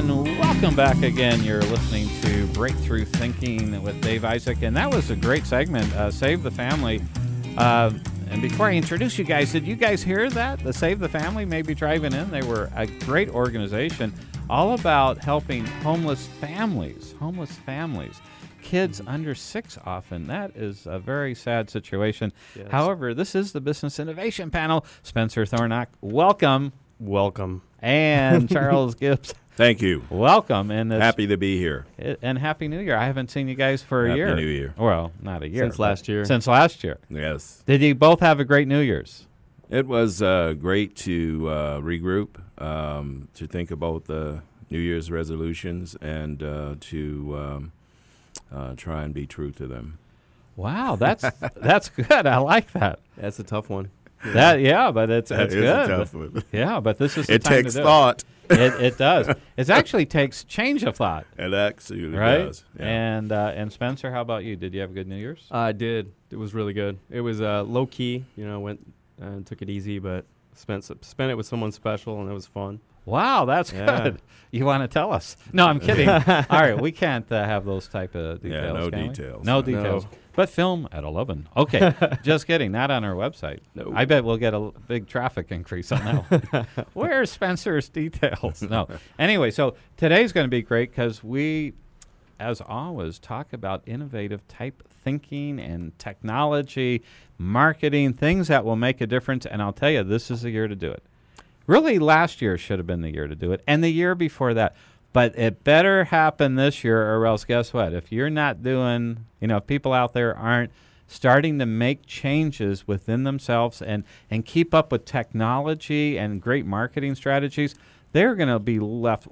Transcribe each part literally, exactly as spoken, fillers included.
And welcome back again. You're listening to Breakthrough Thinking with Dave Isaac, and that was a great segment, uh, Save the Family. Uh, and before I introduce you guys, did you guys hear that? The Save the Family may be driving in. They were a great organization all about helping homeless families, homeless families. Kids under six often. That is a very sad situation. Yes. However, this is the Business Innovation Panel. Spencer Thornock, welcome. Welcome. And Charles Gibbs, Thank you. welcome. And it's, Happy to be here. and Happy New Year. I haven't seen you guys for a Happy year. New Year. Well, not a year. Since last year. Since last year. Yes. Did you both have a great New Year's? It was uh, great to uh, regroup, um, to think about the New Year's resolutions, and uh, to um, uh, try and be true to them. Wow, that's that's good. I like that. That's a tough one. That yeah, but it's That it's is good. a tough one. Yeah, but this is the It time takes to do thought. It. it it does. It actually takes change of thought, It actually right? does. Yeah. And uh, and Spencer, how about you? Did you have a good New Year's? I did. It was really good. It was uh, low key. You know, went and took it easy, but spent s- spent it with someone special, and it was fun. Wow, that's Yeah. good. You want to tell us? No, I'm kidding. All right, we can't uh, have those type of details. Yeah, no can we? details. No No. details. But film at eleven. Okay, just kidding. Not on our website. No. I bet we'll get a l- big traffic increase on that one. Where's Spencer's details? No. Anyway, so today's going to be great because we, as always, talk about innovative type thinking and technology, marketing, things that will make a difference. And I'll tell you, this is the year to do it. Really, last year should have been the year to do it, and the year before that. But it better happen this year, or else guess what? If you're not doing, you know, if people out there aren't starting to make changes within themselves and, and keep up with technology and great marketing strategies, they're going to be left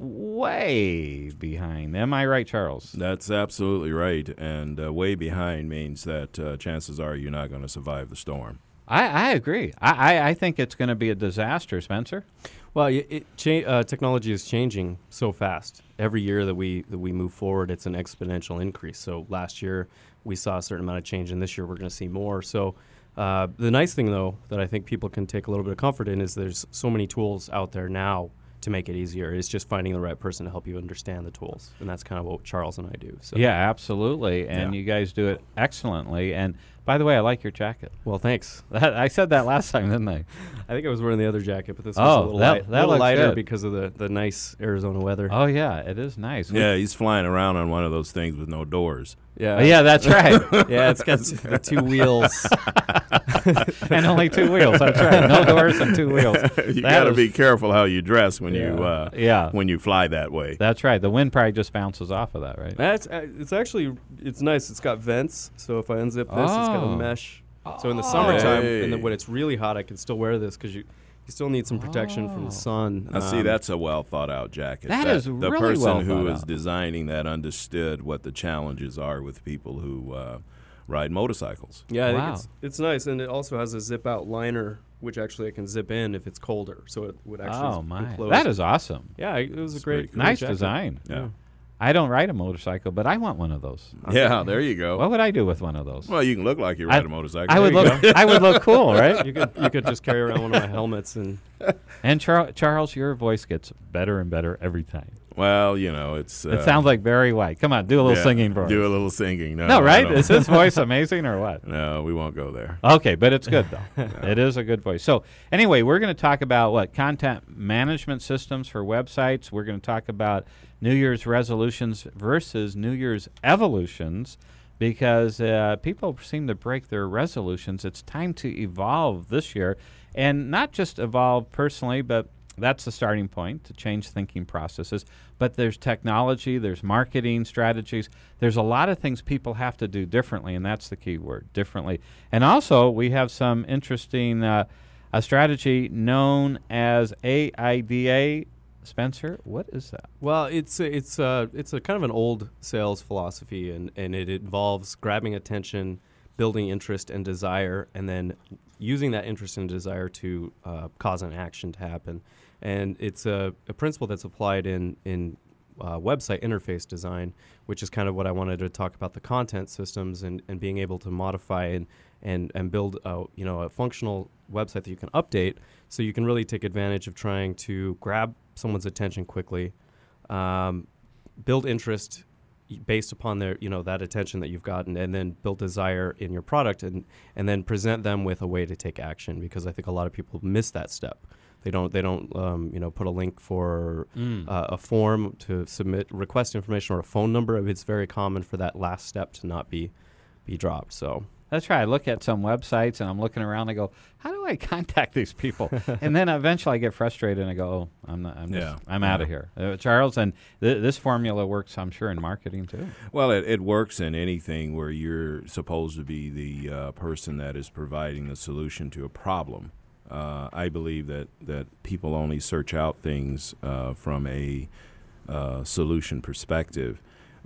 way behind. Am I right, Charles? That's absolutely right. And uh, way behind means that uh, chances are you're not going to survive the storm. I, I agree. I, I, I think it's going to be a disaster, Spencer. Well, it, it cha- uh, technology is changing so fast. Every year that we that we move forward, it's an exponential increase. So last year we saw a certain amount of change, and this year we're going to see more. So uh, the nice thing, though, that I think people can take a little bit of comfort in is there's so many tools out there now to make it easier. It's just finding the right person to help you understand the tools, and that's kind of what Charles and I do. So. Yeah, absolutely. And Yeah. you guys do it excellently. And by the way, I like your jacket. Well, thanks. That, I said that last time, didn't I? I think I was wearing the other jacket, but this was Oh, a little, that- light, that little looks lighter good. because of the, the nice Arizona weather. Oh, yeah, it is nice. We- Yeah, he's flying around on one of those things with no doors. Yeah, Oh, yeah, that's right. yeah. It's got s- the two wheels. And only two wheels. That's right. No doors and two wheels. you That got to is- be careful how you dress when you Yeah. uh, Yeah, when you fly that way. that's right. The wind probably just bounces off of that, right? That's uh, it's actually it's nice. It's got vents, so if I unzip this, it's got Oh. a mesh. So in the summertime, and then Hey. when it's really hot, I can still wear this because you you still need some protection from Oh. the sun. Now, see, Um, that's a well thought out jacket. That That is the really person well who thought is out. designing that understood what the challenges are with people who uh, ride motorcycles. yeah, I Wow. think it's it's nice, and it also has a zip out liner, which actually I can zip in if it's colder, so it would actually Oh, my. enclose. That is awesome. yeah, it was a It's great, pretty cool. great Nice jacket. design. Yeah. I don't ride a motorcycle, but I want one of those. Yeah, there you go. What would I do with one of those? Well, you can look like you I- ride a motorcycle. I would There you look. go. I would look cool, right? You could you could just carry around one of my helmets and And Char- Charles, your voice gets better and better every time. Well, you know, it's. Uh, It sounds like Barry White. Come on, do a little yeah, singing for us. Do a little singing. No, No, I right? don't. Is his voice amazing or what? No, we won't go there. Okay, but it's good though. It is a good voice. So anyway, we're going to talk about what content management systems for websites. We're going to talk about New Year's resolutions versus New Year's evolutions, because uh, people seem to break their resolutions. It's time to evolve this year, and not just evolve personally, but that's the starting point to change thinking processes. But there's technology, there's marketing strategies. There's a lot of things people have to do differently, and that's the key word, differently. And also, we have some interesting uh, a strategy known as A I D A. Spencer, what is that? Well, it's a, it's a, it's a kind of an old sales philosophy, and, and it involves grabbing attention, building interest and desire, and then using that interest and desire to uh, cause an action to happen. And it's a, a principle that's applied in in uh, website interface design, which is kind of what I wanted to talk about, the content systems and, and being able to modify and and and build a, you know a functional website that you can update, so you can really take advantage of trying to grab someone's attention quickly, um, build interest based upon their, you know, that attention that you've gotten, and then build desire in your product, and and then present them with a way to take action. Because I think a lot of people miss that step. They don't they don't um, you know, put a link for Mm. uh, a form to submit request information or a phone number. It's very common for that last step to not be be dropped. So. That's right. I look at some websites and I'm looking around. I go, how do I contact these people? And then eventually I get frustrated and I go, oh, I'm not. I'm, Yeah. just, I'm Yeah. out of here, uh, Charles. And th- this formula works, I'm sure, in marketing too. Well, it, it works in anything where you're supposed to be the uh, person that is providing the solution to a problem. Uh, I believe that, that people only search out things uh, from a uh, solution perspective.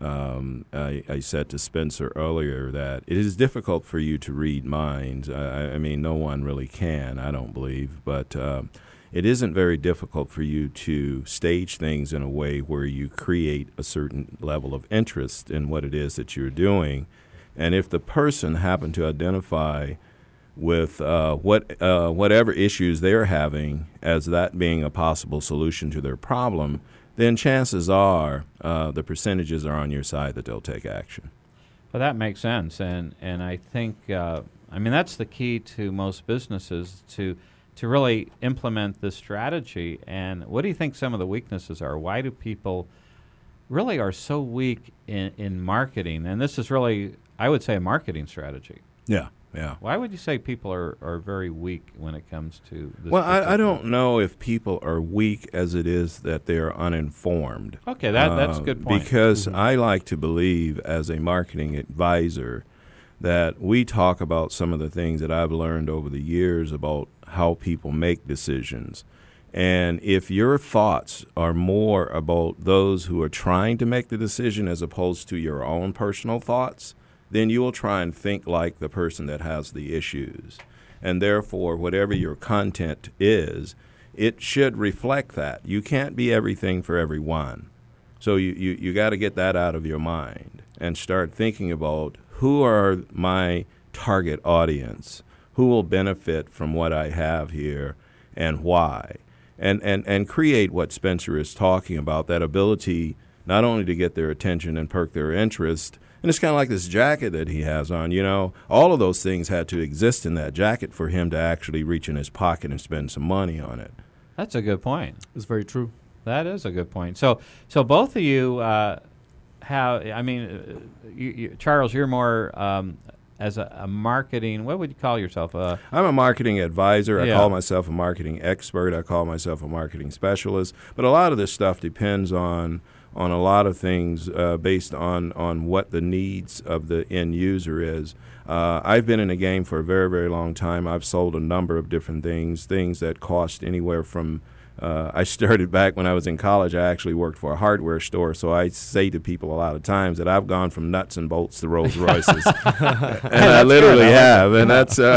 Um, I, I said to Spencer earlier that it is difficult for you to read minds. I, I mean, no one really can, I don't believe, but uh, it isn't very difficult for you to stage things in a way where you create a certain level of interest in what it is that you're doing. And if the person happened to identify with uh, what uh, whatever issues they're having as that being a possible solution to their problem, then chances are uh, the percentages are on your side that they'll take action. Well, that makes sense, and and I think uh, I mean that's the key to most businesses to to really implement this strategy. And what do you think some of the weaknesses are? Why do people really are so weak in, in marketing? And this is really, I would say, a marketing strategy. Yeah, yeah. Why would you say people are, are very weak when it comes to this? Well, I, I particular- don't know if people are weak as it is that they're uninformed. Okay, that that's a Uh, good point. Because Mhm. I like to believe as a marketing advisor that we talk about some of the things that I've learned over the years about how people make decisions. And if your thoughts are more about those who are trying to make the decision as opposed to your own personal thoughts, then you will try and think like the person that has the issues. And therefore, whatever your content is, it should reflect that. You can't be everything for everyone. So you, you, you got to get that out of your mind and start thinking about who are my target audience, who will benefit from what I have here, and why. And, and, and create what Spencer is talking about, that ability not only to get their attention and perk their interest. And it's kind of like this jacket that he has on, you know. All of those things had to exist in that jacket for him to actually reach in his pocket and spend some money on it. That's a good point. It's very true. That is a good point. So, so both of you uh, have. I mean, uh, you, you, Charles, you're more um, as a, a marketing. What would you call yourself? Uh, I'm a marketing advisor. I Yeah. call myself a marketing expert. I call myself a marketing specialist. But a lot of this stuff depends on on a lot of things uh, based on, on what the needs of the end user is. Uh, I've been in the game for a very, very long time. I've sold a number of different things, things that cost anywhere from Uh, I started back when I was in college. I actually worked for a hardware store, so I say to people a lot of times that I've gone from nuts and bolts to Rolls Royces, and I literally good. I like have, and that's. Uh,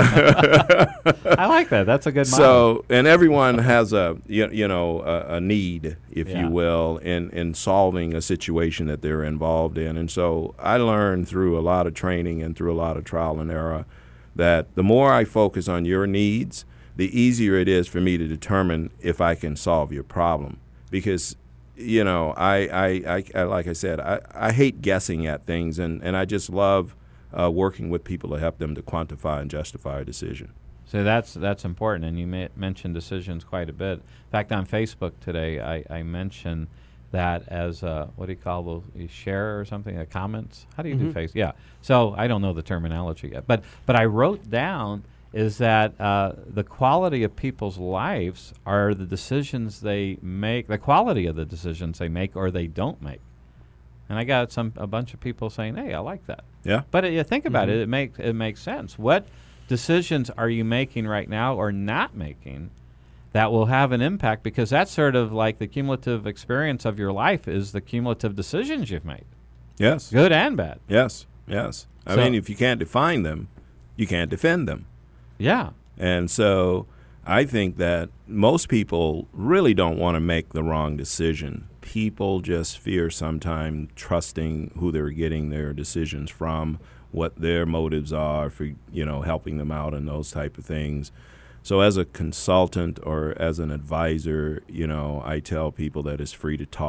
I like that. That's a good model. so, and everyone has a you, you know a, a need, if Yeah. you will, in in solving a situation that they're involved in, and so I learned through a lot of training and through a lot of trial and error that the more I focus on your needs, the easier it is for me to determine if I can solve your problem. Because, you know, I, I, I, I like I said, I, I hate guessing at things, and, and I just love uh, working with people to help them to quantify and justify a decision. So that's that's important, and you ma- mentioned decisions quite a bit. In fact, on Facebook today, I, I mentioned that as a, what do you call those, a share or something, a comments? How do you Mhm. do face? Yeah. So I don't know the terminology yet, but but I wrote down is that uh, the quality of people's lives are the decisions they make, the quality of the decisions they make or they don't make. And I got some a bunch of people saying, "Hey, I like that." Yeah. But uh, you think about Mhm. it, it makes it makes sense. What decisions are you making right now or not making that will have an impact? Because that's sort of like the cumulative experience of your life is the cumulative decisions you've made, Yes. good and bad. Yes. Yes. I So- mean, if you can't define them, you can't defend them. Yeah. And so I think that most people really don't want to make the wrong decision. People just fear sometimes trusting who they're getting their decisions from, what their motives are for, you know, helping them out and those type of things. So as a consultant or as an advisor, you know, I tell people that it's free to talk.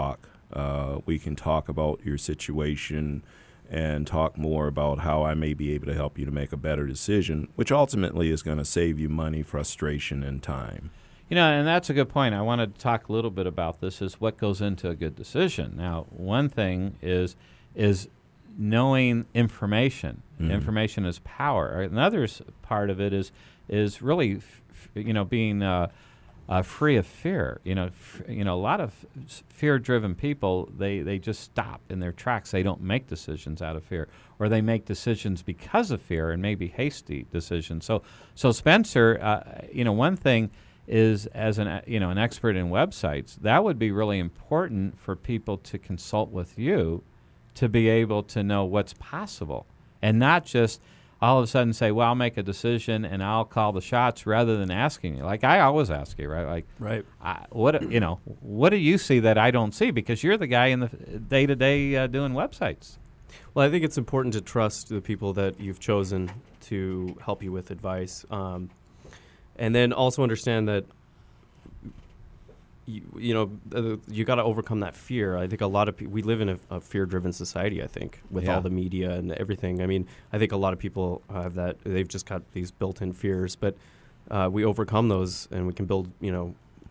Uh, we can talk about your situation and talk more about how I may be able to help you to make a better decision, which ultimately is going to save you money, frustration, and time. You know, and that's a good point. I wanted to talk a little bit about this, is what goes into a good decision. Now, one thing is is knowing information. Mm-hmm. Information is power. Another s- part of it is is really, f- you know, being uh, uh, free of fear. You know, f- you know, a lot of s- fear-driven people, they, they just stop in their tracks. They don't make decisions out of fear, or they make decisions because of fear, and maybe hasty decisions. So, so Spencer, uh, you know, one thing is, as an you know an expert in websites, that would be really important for people to consult with you to be able to know what's possible, and not just all of a sudden say, well, I'll make a decision and I'll call the shots, rather than asking you. Like I always ask you, right? Like, right. I, what you know, what do you see that I don't see? Because you're the guy in the day to day doing websites. Well, I think it's important to trust the people that you've chosen to help you with advice. Um, And then also understand that, you, you know, uh, you got to overcome that fear. I think a lot of people, we live in a, a fear-driven society, I think, with Yeah. all the media and everything. I mean, I think a lot of people have that, they've just got these built-in fears, but uh, we overcome those, and we can build, you know,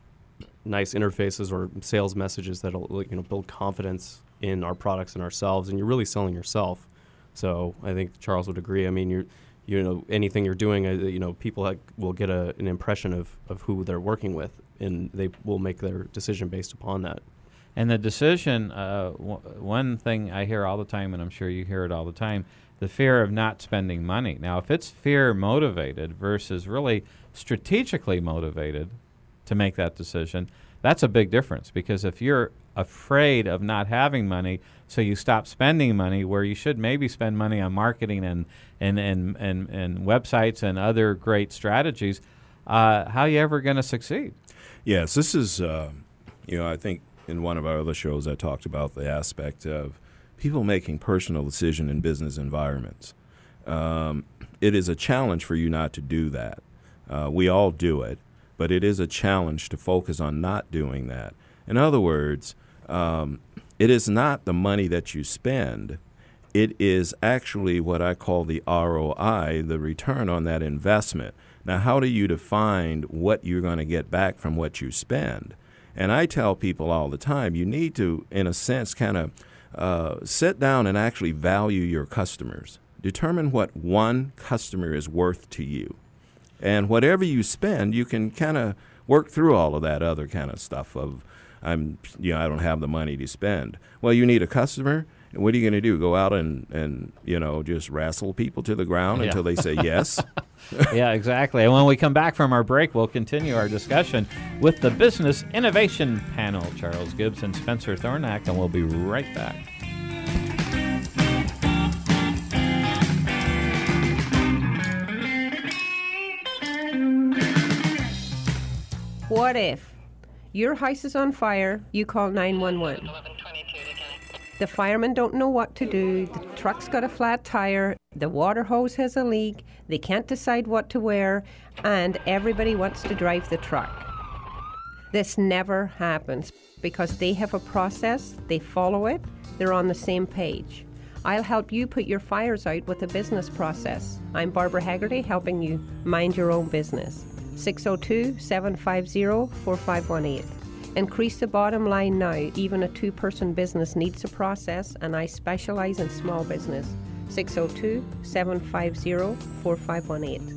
nice interfaces or sales messages that'll, you know, build confidence in our products and ourselves, and you're really selling yourself. So I think Charles would agree. I mean, you're, you know, anything you're doing, uh, you know, people like, will get a, an impression of, of who they're working with, and they will make their decision based upon that. And the decision, uh, w- one thing I hear all the time, and I'm sure you hear it all the time, the fear of not spending money. Now, if it's fear motivated versus really strategically motivated to make that decision, that's a big difference. Because if you're afraid of not having money, so you stop spending money where you should maybe spend money on marketing and and and and, and websites and other great strategies, uh, how are you ever going to succeed? Yes, this is, uh, you know, I think in one of our other shows I talked about the aspect of people making personal decision in business environments. Um, it is a challenge for you not to do that. Uh, we all do it, but it is a challenge to focus on not doing that. In other words, um, it is not the money that you spend. It is actually what I call the R O I, the return on that investment. Now, how do you define what you're going to get back from what you spend? And I tell people all the time, you need to, in a sense, kind of uh, sit down and actually value your customers. Determine what one customer is worth to you. And whatever you spend, you can kind of work through all of that other kind of stuff of, I'm, you know, I don't have the money to spend. Well, you need a customer. And what are you going to do? Go out and, and, you know, just wrestle people to the ground Yeah. until they say yes? Yeah, exactly. And when we come back from our break, we'll continue our discussion with the Business Innovation Panel, Charles Gibbs and Spencer Thornack, and we'll be right back. What if your house is on fire, you call nine one one. The firemen don't know what to do, the truck's got a flat tire, the water hose has a leak, they can't decide what to wear, and everybody wants to drive the truck. This never happens because they have a process, they follow it, they're on the same page. I'll help you put your fires out with a business process. I'm Barbara Haggerty, helping you mind your own business. six oh two, seven five zero, four five one eight. Increase the bottom line now. Even a two-person business needs a process, and I specialize in small business. six oh two, seven five zero, four five one eight.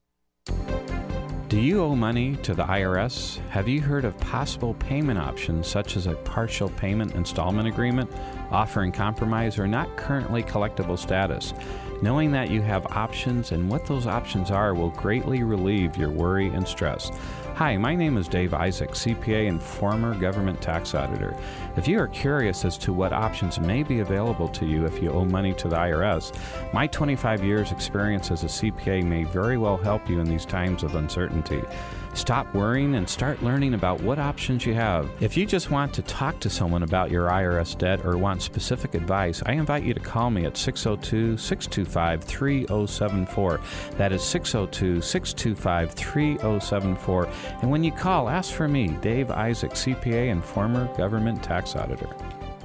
Do you owe money to the I R S? Have you heard of possible payment options such as a partial payment installment agreement, offering compromise or not currently collectible status? Knowing that you have options and what those options are will greatly relieve your worry and stress. Hi, my name is Dave Isaac, C P A and former government tax auditor. If you are curious as to what options may be available to you if you owe money to the I R S, my twenty-five years experience as a C P A may very well help you in these times of uncertainty. Stop worrying and start learning about what options you have. If you just want to talk to someone about your I R S debt or want specific advice, I invite you to call me at six oh two, six two five, three oh seven four. That is six oh two, six two five, three oh seven four. And when you call, ask for me, Dave Isaac, C P A and former government tax auditor.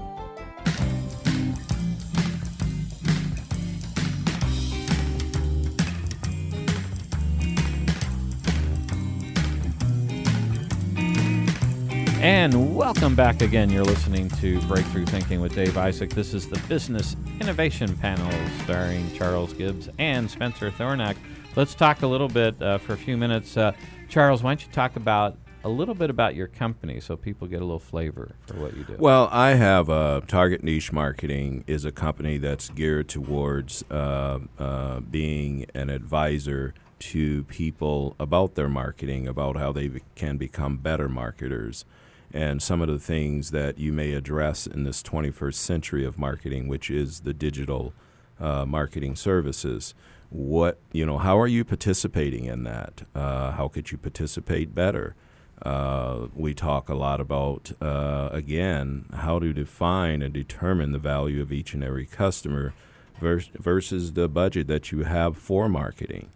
And welcome back again. You're listening to Breakthrough Thinking with Dave Isaac. This is the Business Innovation Panel starring Charles Gibbs and Spencer Thornack. Let's talk a little bit uh, for a few minutes. Uh, Charles, why don't you talk about a little bit about your company so people get a little flavor for what you do? Well, I have uh, Target Niche Marketing is a company that's geared towards uh, uh, being an advisor to people about their marketing, about how they be- can become better marketers, and some of the things that you may address in this twenty-first century of marketing, which is the digital uh, marketing services. What, you know, how are you participating in that? Uh, how could you participate better? Uh, we talk a lot about, uh, again, how to define and determine the value of each and every customer vers- versus the budget that you have for marketing.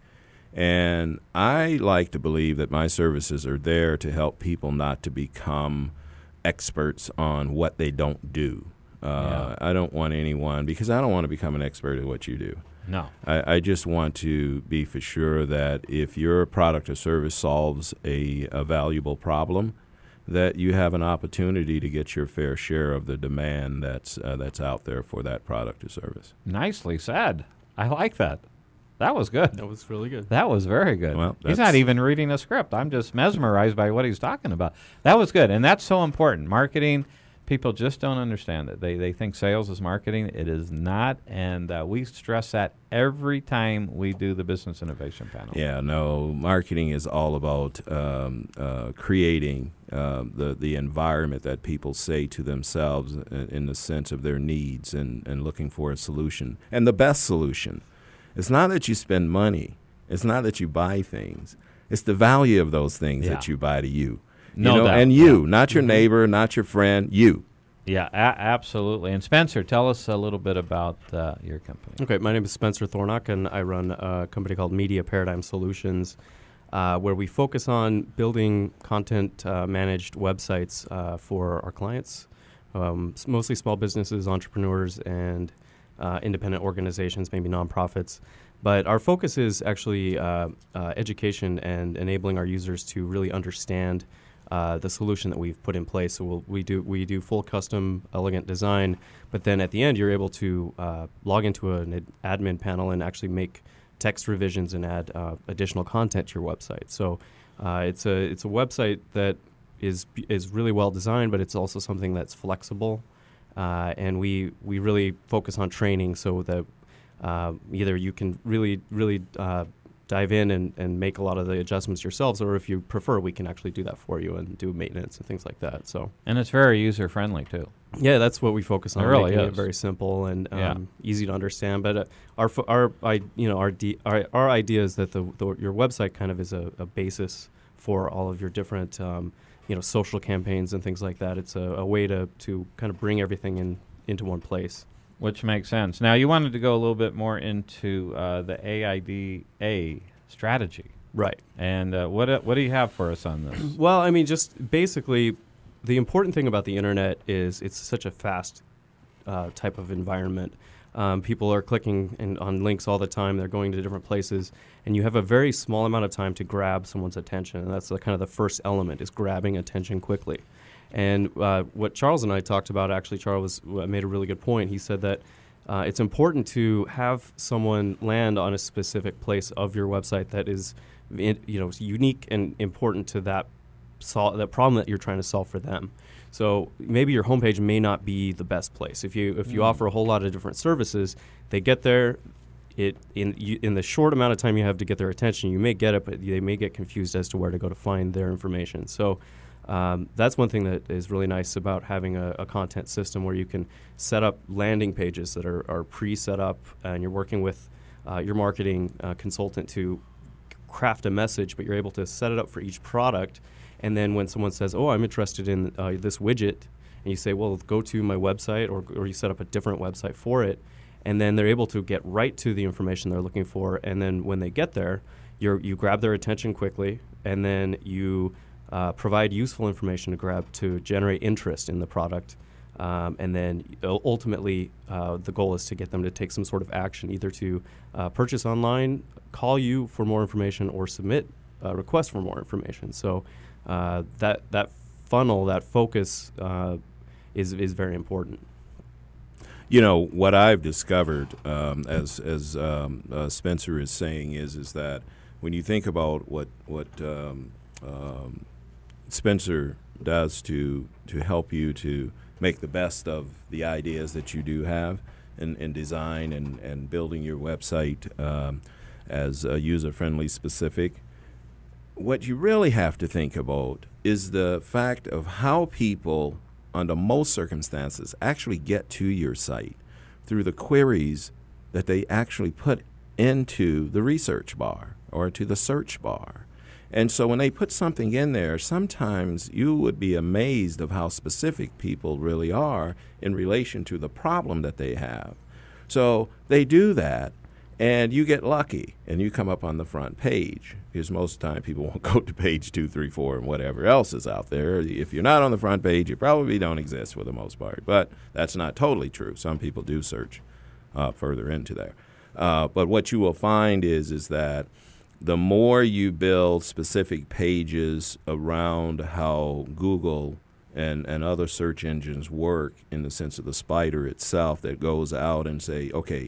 And I like to believe that my services are there to help people not to become experts on what they don't do. Uh, yeah. I don't want anyone, because I don't want to become an expert at what you do. No. I, I just want to be for sure that if your product or service solves a, a valuable problem, that you have an opportunity to get your fair share of the demand that's uh, that's out there for that product or service. Nicely said. I like that. That was good. That was really good. That was very good. Well, he's not even reading a script. I'm just mesmerized by what he's talking about. That was good, and that's so important. Marketing, people just don't understand it. They they think sales is marketing. It is not, and uh, we stress that every time we do the Business Innovation Panel. Yeah, no, marketing is all about um, uh, creating uh, the, the environment that people say to themselves in, in the sense of their needs and, and looking for a solution. And the best solution. It's not that you spend money. It's not that you buy things. It's the value of those things Yeah. that you buy to you. No you know, doubt. And you, Yeah. not your Mhm. neighbor, not your friend, you. Yeah, a- absolutely. And Spencer, tell us a little bit about uh, your company. Okay, my name is Spencer Thornack, and I run a company called Media Paradigm Solutions, uh, where we focus on building content uh, managed websites uh, for our clients, um, s- mostly small businesses, entrepreneurs, and uh, independent organizations, maybe nonprofits. But our focus is actually uh, uh, education and enabling our users to really understand uh, the solution that we've put in place. So we'll, we do we do full custom, elegant design, but then at the end you're able to uh, log into an ad- admin panel and actually make text revisions and add uh, additional content to your website. So uh, it's a it's a website that is is really well designed, but it's also something that's flexible, uh, and we we really focus on training so that uh, either you can really really uh, dive in and, and make a lot of the adjustments yourselves, or if you prefer, we can actually do that for you and do maintenance and things like that. So And it's very user-friendly, too. yeah, that's what we focus on. It really making is. it very simple and um, Yeah. easy to understand. But uh, our fo- our I, you know our, de- our our idea is that the, the your website kind of is a, a basis for all of your different um, you know social campaigns and things like that. It's a, a way to to kind of bring everything in into one place. Which makes sense. Now, you wanted to go a little bit more into uh, the A I D A strategy. Right. And uh, what uh, what do you have for us on this? Well, I mean, just basically, the important thing about the internet is it's such a fast uh, type of environment. Um, people are clicking in, on links all the time. They're going to different places, and you have a very small amount of time to grab someone's attention. And that's the, kind of the first element is grabbing attention quickly. And uh, what Charles and I talked about, actually, Charles was, uh, made a really good point. He said that uh, it's important to have someone land on a specific place of your website that is, in, you know, unique and important to that sol- that problem that you're trying to solve for them. So maybe your homepage may not be the best place. If you if you Mm. offer a whole lot of different services, they get there. It in you, in the short amount of time you have to get their attention, you may get it, but they may get confused as to where to go to find their information. So. Um, that's one thing that is really nice about having a, a content system where you can set up landing pages that are, are pre-set up, and you're working with uh, your marketing uh, consultant to craft a message, but you're able to set it up for each product. And then when someone says, oh, I'm interested in uh, this widget, and you say, well, go to my website, or, or you set up a different website for it, and then they're able to get right to the information they're looking for. And then when they get there, you're, you grab their attention quickly, and then you Uh, provide useful information to grab to generate interest in the product. Um, and then u- ultimately, uh, the goal is to get them to take some sort of action, either to uh, purchase online, call you for more information, or submit a request for more information. So uh, that that funnel, that focus, uh, is is very important. You know, what I've discovered, um, as as um, uh, Spencer is saying, is is that when you think about what what um, um, Spencer does to to help you to make the best of the ideas that you do have in, in design and, and building your website um, as uh, user-friendly specific, what you really have to think about is the fact of how people, under most circumstances, actually get to your site through the queries that they actually put into the research bar or to the search bar. And so when they put something in there, sometimes you would be amazed of how specific people really are in relation to the problem that they have. So they do that, and you get lucky, and you come up on the front page, because most of the time people won't go to page two, three, four, and whatever else is out there. If you're not on the front page, you probably don't exist for the most part. But that's not totally true. Some people do search uh, further into there. Uh, but what you will find is is that the more you build specific pages around how Google and, and other search engines work, in the sense of the spider itself that goes out and say, okay,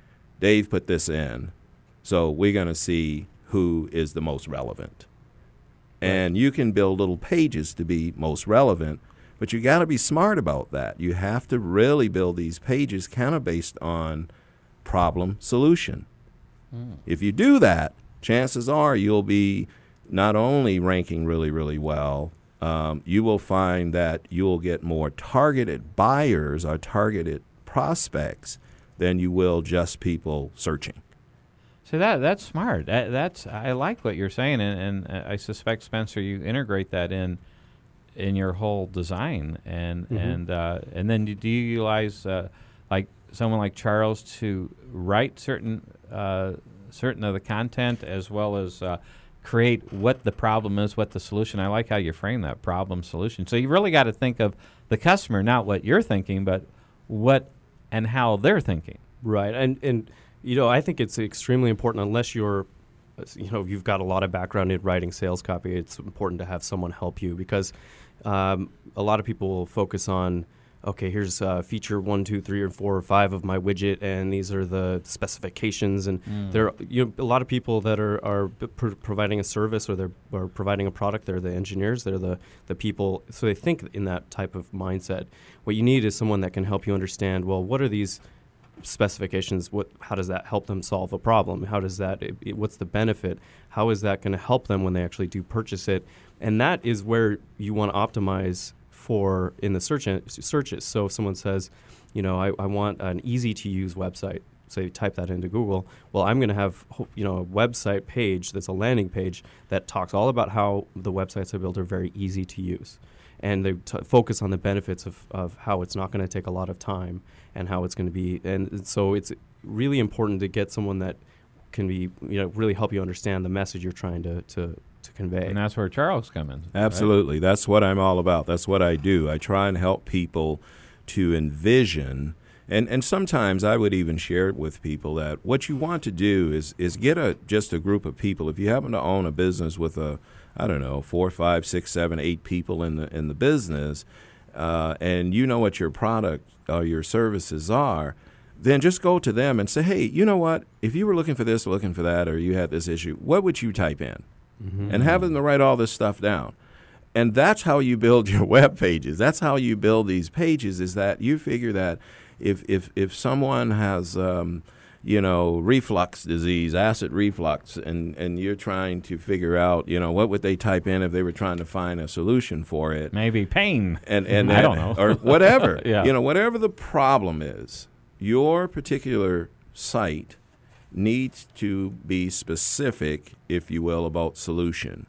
Dave put this in, so we're going to see who is the most relevant. Right. And you can build little pages to be most relevant, but you got to be smart about that. You have to really build these pages kind of based on problem solution. Mm. If you do that, chances are you'll be not only ranking really, really well, um, you will find that you'll get more targeted buyers or targeted prospects than you will just people searching. So that that's smart. That, that's I like what you're saying, and, and I suspect, Spencer, you integrate that in in your whole design, and mm-hmm. and uh, and then do you utilize uh, like someone like Charles to write certain uh, certain of the content, as well as uh, create what the problem is, what the solution. I like how you frame that, problem solution. So you really got to think of the customer, not what you're thinking, but what and how they're thinking. Right, and and you know, I think it's extremely important, unless you're, you know, you've got a lot of background in writing sales copy. It's important to have someone help you, because um, a lot of people will focus on, okay, here's uh, feature one, two, three, or four, or five of my widget, and these are the specifications. And mm. there, are, you know, a lot of people that are are pr- providing a service, or they're or providing a product. They're the engineers. They're the the people. So they think in that type of mindset. What you need is someone that can help you understand. Well, what are these specifications? What? How does that help them solve a problem? How does that? It, it, what's the benefit? How is that going to help them when they actually do purchase it? And that is where you want to optimize for in the search en- searches. So if someone says, you know, I, I want an easy to use website, so you type that into Google. Well, I'm going to have, you know, a website page that's a landing page that talks all about how the websites I built are very easy to use, and they t- focus on the benefits of, of how it's not going to take a lot of time and how it's going to be. And so it's really important to get someone that can be, you know, really help you understand the message you're trying to to. to convey. And that's where Charles comes in. Absolutely. Right? That's what I'm all about. That's what I do. I try and help people to envision, and, and sometimes I would even share it with people, that what you want to do is is get a just a group of people. If you happen to own a business with a, I don't know, four, five, six, seven, eight people in the in the business, uh, and you know what your product or your services are, then just go to them and say, hey, you know what? If you were looking for this, looking for that, or you had this issue, what would you type in? Mm-hmm. And have them to write all this stuff down. And that's how you build your web pages. That's how you build these pages, is that you figure that if if, if someone has, um, you know, reflux disease, acid reflux, and, and you're trying to figure out, you know, what would they type in if they were trying to find a solution for it? Maybe pain. And, and, I and don't know. Or whatever. Yeah. You know, whatever the problem is, your particular site needs to be specific, if you will, about solution.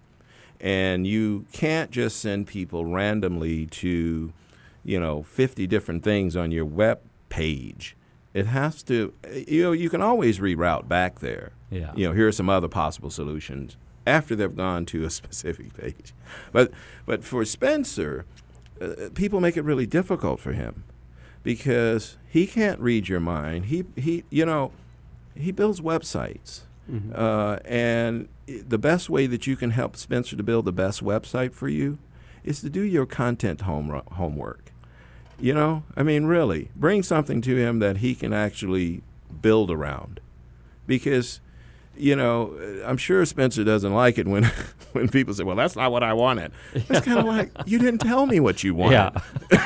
And you can't just send people randomly to, you know, fifty different things on your web page. It has to, you know, you can always reroute back there. Yeah. You know, here are some other possible solutions after they've gone to a specific page. But but for Spencer, uh, people make it really difficult for him, because he can't read your mind. He he, you know, he builds websites, mm-hmm. uh, and the best way that you can help Spencer to build the best website for you is to do your content home, homework. You know, I mean, really, bring something to him that he can actually build around. Because, you know, I'm sure Spencer doesn't like it when when people say, well, that's not what I wanted. It's kind of like, you didn't tell me what you wanted. Yeah.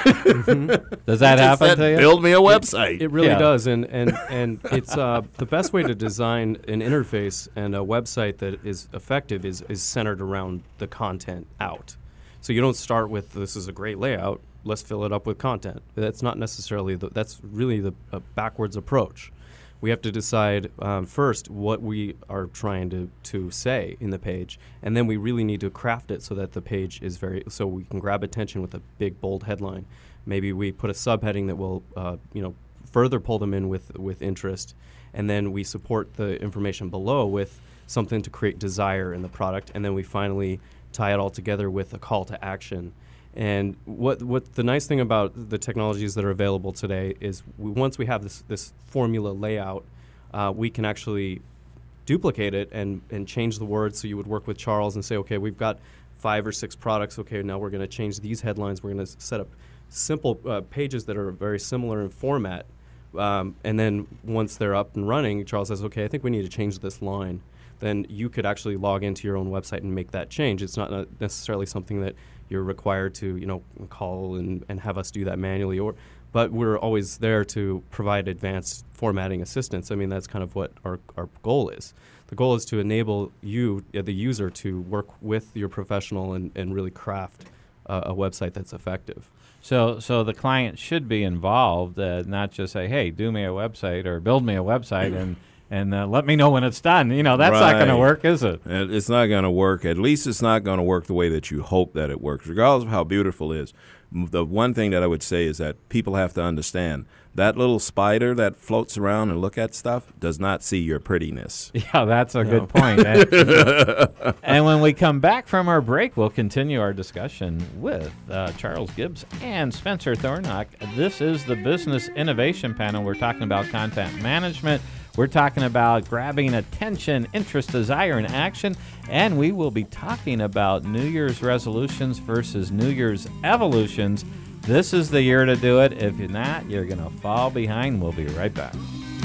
mm-hmm. Does that You just happen said, to you? Build me a website. It really Yeah. does, and and and it's uh, the best way to design an interface and a website that is effective is is centered around the content out. So you don't start with, this is a great layout, let's fill it up with content. That's not necessarily the, that's really the uh, backwards approach. We have to decide um, first what we are trying to, to say in the page, and then we really need to craft it so that the page is very, so we can grab attention with a big, bold headline. Maybe we put a subheading that will, uh, you know, further pull them in with, with interest, and then we support the information below with something to create desire in the product, and then we finally tie it all together with a call to action. And what what the nice thing about the technologies that are available today is we, once we have this this formula layout, uh, we can actually duplicate it and, and change the words. So you would work with Charles and say, okay, we've got five or six products. Okay, now we're going to change these headlines. We're going to set up simple uh, pages that are very similar in format. Um, and then once they're up and running, Charles says, okay, I think we need to change this line. Then you could actually log into your own website and make that change. It's not uh, necessarily something that you're required to, you know, call and, and have us do that manually, or, but we're always there to provide advanced formatting assistance. I mean, that's kind of what our, our goal is. The goal is to enable you, uh, the user, to work with your professional and, and really craft uh, a website that's effective. So, so the client should be involved, uh, not just say, "Hey, do me a website or build me a website and and uh, let me know when it's done." You know, that's not going to Right. work, is it? And it's not going to work. At least it's not going to work the way that you hope that it works, regardless of how beautiful it is. M- The one thing that I would say is that people have to understand that little spider that floats around and look at stuff does not see your prettiness. Yeah, that's a No. good point. and, and when we come back from our break, we'll continue our discussion with uh, Charles Gibbs and Spencer Thornock. This is the Business Innovation Panel. We're talking about content management. We're talking about grabbing attention, interest, desire, and action. And we will be talking about New Year's resolutions versus New Year's evolutions. This is the year to do it. If you're not, you're going to fall behind. We'll be right back.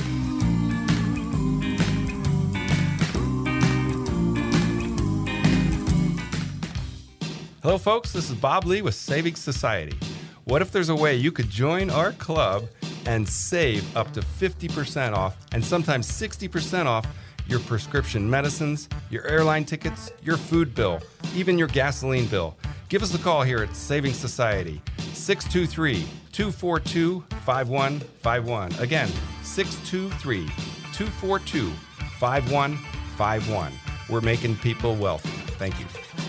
Hello, folks. This is Bob Lee with Savings Society. What if there's a way you could join our club and save up to fifty percent off and sometimes sixty percent off your prescription medicines, your airline tickets, your food bill, even your gasoline bill? Give us a call here at Savings Society, six two three, two four two, five one five one. Again, six two three, two four two, five one five one. We're making people wealthy. Thank you.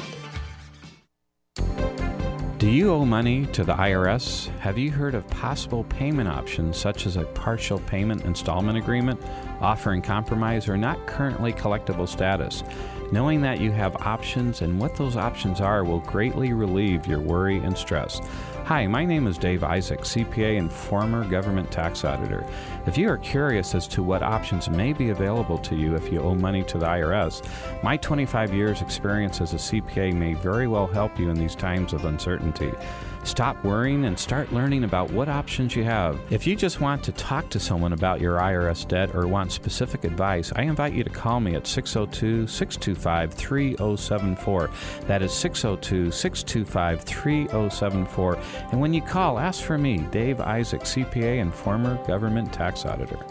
Do you owe money to the I R S? Have you heard of possible payment options such as a partial payment installment agreement, offering compromise or not currently collectible status? Knowing that you have options and what those options are will greatly relieve your worry and stress. Hi, my name is Dave Isaac, C P A and former government tax auditor. If you are curious as to what options may be available to you if you owe money to the I R S, my twenty-five years experience as a C P A may very well help you in these times of uncertainty. Stop worrying and start learning about what options you have. If you just want to talk to someone about your I R S debt or want specific advice, I invite you to call me at six oh two, six two five, three oh seven four. That is six oh two, six two five, three oh seven four. And when you call, ask for me, Dave Isaac, C P A and former government tax auditor.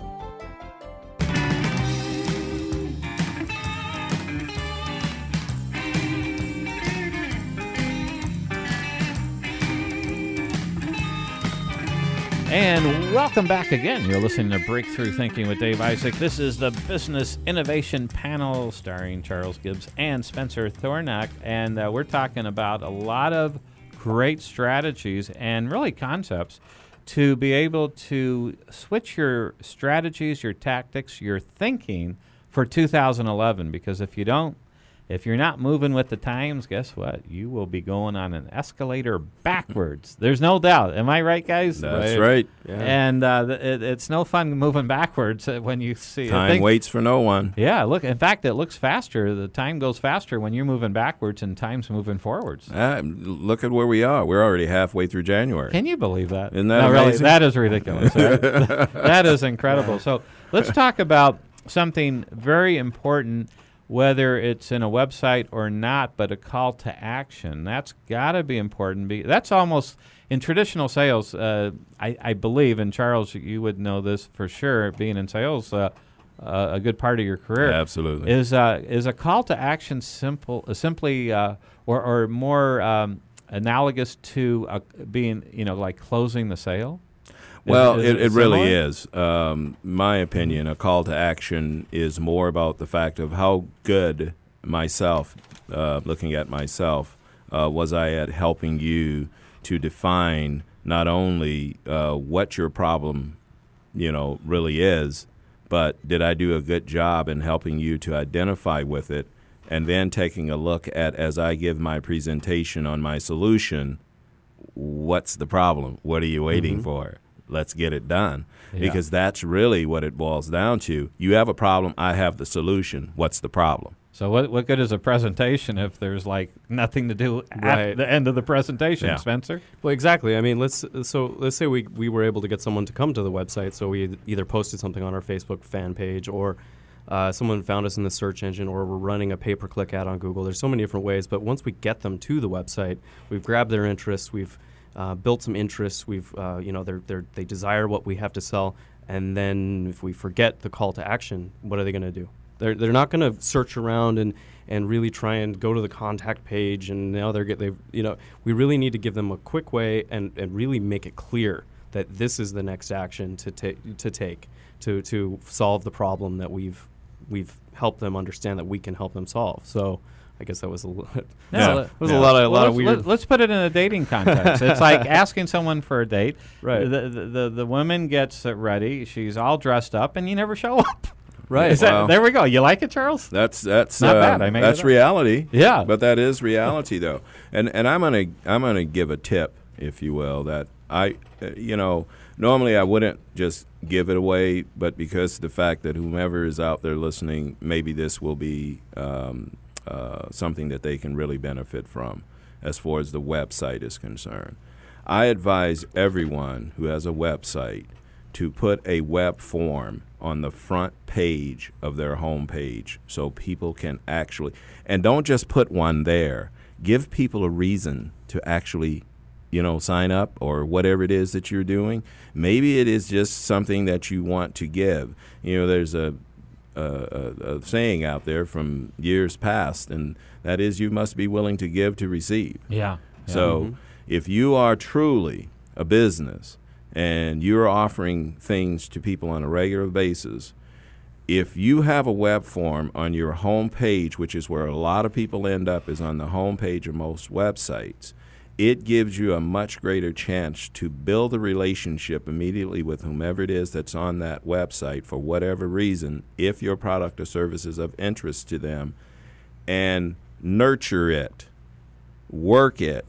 And welcome back again. You're listening to Breakthrough Thinking with Dave Isaac. This is the Business Innovation Panel starring Charles Gibbs and Spencer Thornock. And uh, we're talking about a lot of great strategies and really concepts to be able to switch your strategies, your tactics, your thinking for two thousand eleven. Because if you don't if you're not moving with the times, guess what? You will be going on an escalator backwards. There's no doubt. Am I right, guys? That's right. Yeah. And uh, th- it, it's no fun moving backwards uh, when you see Time things- waits for no one. Yeah, look. In fact, it looks faster. The time goes faster when you're moving backwards and time's moving forwards. Ah, look at where we are. We're already halfway through January. Can you believe that? Isn't that no, really, amazing? that is ridiculous. that, that is incredible. So let's talk about something very important, whether it's in a website or not, but a call to action. That's got to be important. Be, that's almost, in traditional sales, uh, I, I believe, and Charles, you would know this for sure, being in sales uh, uh, a good part of your career. Absolutely. Is, uh, is a call to action simple, uh, simply uh, or, or more um, analogous to uh, being, you know, like closing the sale? Well, Is- it, is it it really similar? is. Um, my opinion, a call to action is more about the fact of how good myself, uh, looking at myself, uh, was I at helping you to define not only uh, what your problem, you know, really is, but did I do a good job in helping you to identify with it, and then taking a look at, as I give my presentation on my solution, what's the problem? What are you waiting Mm-hmm. for? Let's get it done. Yeah. Because that's really what it boils down to. You have a problem, I have the solution. What's the problem? So what what good is a presentation if there's like nothing to do at Right. the end of the presentation, Yeah. Spencer? Well, exactly. I mean, let's so let's say we we were able to get someone to come to the website. So we either posted something on our Facebook fan page, or uh, someone found us in the search engine, or we're running a pay-per-click ad on Google. There's so many different ways. But once we get them to the website, we've grabbed their interest. We've uh, built some interest. We've uh, you know they're, they're, they desire what we have to sell. And then if we forget the call to action, what are they going to do? They're they're not going to search around and, and really try and go to the contact page, and now they're get they you know we really need to give them a quick way and, and really make it clear that this is the next action to take to take to to solve the problem that we've we've helped them understand that we can help them solve. So I guess that was a little Yeah. that was Yeah. a lot of a Well, lot of let's, weird let, let's put it in a dating context. It's like asking someone for a date. Right. The, the, the, the woman gets uh, ready. She's all dressed up, and you never show up. right. Is that, Well- there we go. You like it, Charles? That's that's Not uh, bad. I made that's it up. reality. Yeah. But that is reality, though. And and I'm gonna I'm gonna give a tip, if you will, that I, uh, you know, normally I wouldn't just give it away, but because of the fact that whomever is out there listening, maybe this will be um, uh, something that they can really benefit from, as far as the website is concerned. I advise everyone who has a website to put a web form on the front page of their home page so people can actually, and don't just put one there, give people a reason to actually, you know, sign up or whatever it is that you're doing. Maybe it is just something that you want to give. You know, there's a, a, a, a saying out there from years past, and that is you must be willing to give to receive. Yeah. So if you are truly a business and you're offering things to people on a regular basis, if you have a web form on your home page, which is where a lot of people end up, is on the home page of most websites, it gives you a much greater chance to build a relationship immediately with whomever it is that's on that website for whatever reason, if your product or service is of interest to them, and nurture it, work it,